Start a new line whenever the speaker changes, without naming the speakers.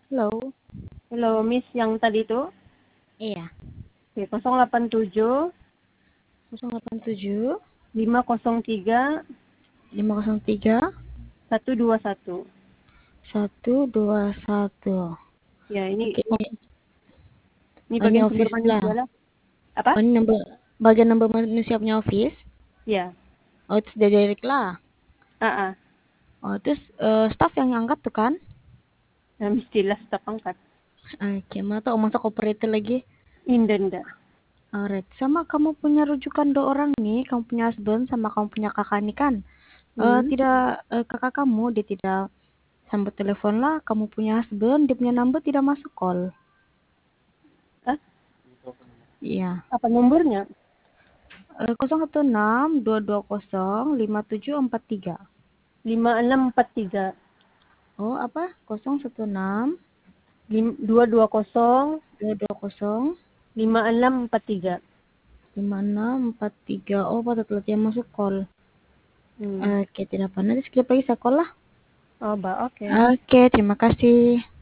Halo.
Halo, Miss yang tadi itu?
Iya.
Oke, 087
087
503
503
121.
121.
Ya,
Oke,
ini
ini
bagian sumber
office lah.
manusia lah. Apa?
Oh, ini bagian nomor manusia punya office.
Ya.
Oh, itu sudah direct lah.
Ah,
Oh, terus staff yang angkat tuh kan?
nah, mestilah staf angkat.
Oke, mana tau masa operator lagi.
Indenda.
Alright, sama kamu punya rujukan dua orang nih, kamu punya husband sama kamu punya kakak nih kan?
Hmm.
Tidak, kakak kamu dia tidak sambut telepon lah, kamu punya husband, dia punya number tidak masuk call.
Ah,
Iya.
apa nomornya?
016 2205 7743.
5643
Oh, apa? 016
220
220
5643.
5643. Oh, patut latihan masuk call.
Hmm.
Oke, tidak apa. Nanti skip lagi saya call lah.
Oh, oke.
Oke, terima kasih.